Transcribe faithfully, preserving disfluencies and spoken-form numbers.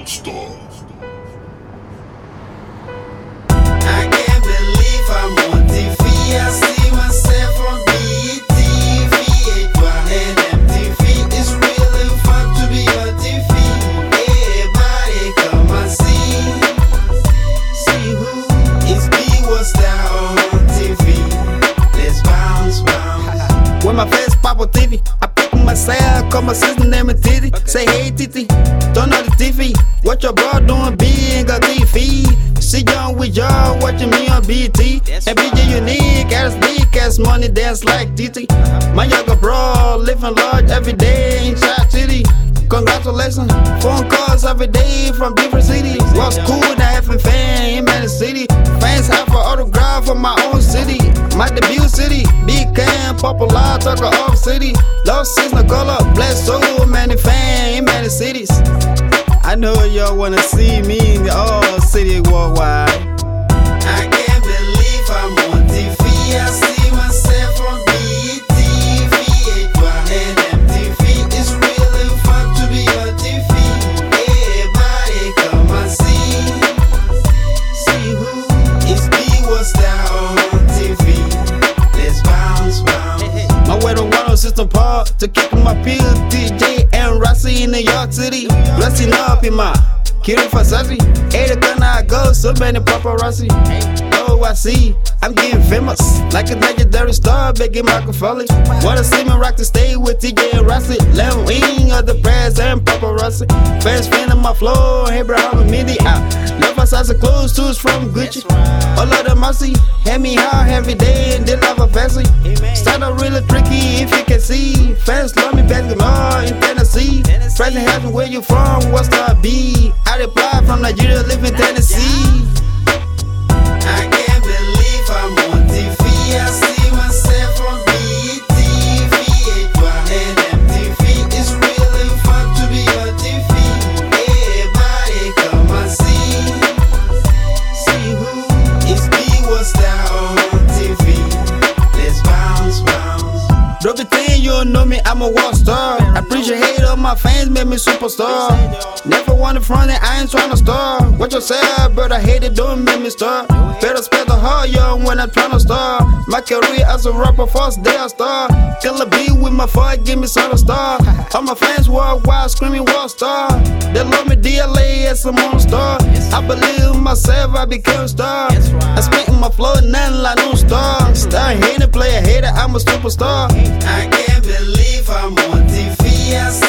Star. I can't believe I'm on T V. I see myself on B E T V, V H Y and M T V. It's really fun to be on T V. Everybody come and see, see who is B was down on T V. Let's bounce, bounce. When my face pop on T V, I pick myself, call my sister name and Titi. Say hey Titi, don't know the T V. What your bro doing big on T V? See young with y'all watching me on B T. And B J unique, as big as money dance like T T. My younger bro living large every day in Shot City. Congratulations, phone calls every day from different cities. What's cool to having fans in Manor City? Fans have an autograph from my own city. My debut city, big can, popular, talk off city. Lost since Nicola, blessed so many fans in many cities. I know y'all wanna see me in the all city worldwide. I can't believe I'm on T V. I see myself on B E T V, V H Y and M T V. It's really fun to be on T V. Everybody come and see, see who is B was down on T V. Let's bounce, bounce. My way to one system park to kick my pills, D J and Rossi in New York City. Blessing up in my Kiri Fasasi. Eight o'clock I go, so many paparazzi. Oh, I see, I'm getting famous. Like a legendary star, begging Michael Foley. Wanna see me rock the stage with T J and Rossi. Left wing of the press and paparazzi. Fans feeling my flow, hey bro, I'm a midi out. Love my size of clothes, tools from Gucci. All of them I see, hand me hard every day and then love a fancy. Start out really tricky if you can see. Fans love me basketball in Tennessee. Friends happy where you from, what's the B? I reply from Nigeria, live in Tennessee. I can't believe I'm on T V. I see myself on B E T V, V H Y and M T V. It's really fun to be on T V. Everybody come and see, see who is B was down on T V. Let's bounce, bounce. Drop the thing, you don't know me, I'm a rock star. I appreciate all my fans, made me superstar. Never wanted front and I ain't tryna star. What you say, but I hate it, don't make me star. Better spend the hard young when I'm tryna star. My career as a rapper, first day I star. Killer B with my fight, give me some star. All my fans worldwide screaming war star. They love me D L A as a monster. I believe in myself, I became a star. I spit in my flow, nothing like no star. Star hater, player hater, I'm a superstar. I can't believe I'm on T V. I